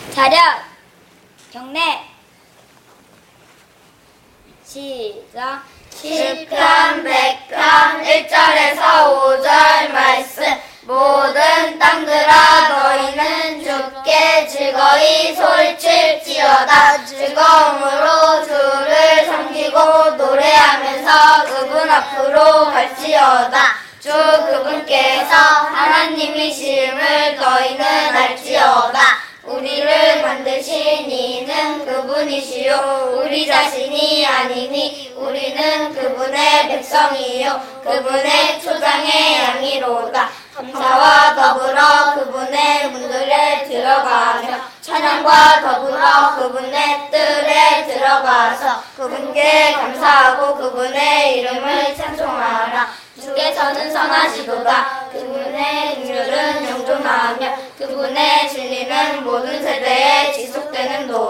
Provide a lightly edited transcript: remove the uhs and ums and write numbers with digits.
차렷 경례 시작. 시편 100편 1절에서 5절 말씀. 모든 땅들아 너희는 주께 즐거이 소리칠지어다. 즐거움으로 주를 섬기고 노래하면서 그분 앞으로 갈지어다. 주 그분께서 하나님이심을 너희는 알지어다. 우리를 만드신 이는 그분이시요 우리 자신이 아니니 우리는 그분의 백성이요 그분의 초장의 양이로다. 감사와 더불어 그분의 문들에 들어가며 찬양과 더불어 그분의 뜰에 들어가서 그분께 감사하고 그분의 이름을 찬송하라. 주께서는 선하시도다. 그분의 긍휼은 영존하며 그분의 진리는 모든 세대에 지속되는 도다.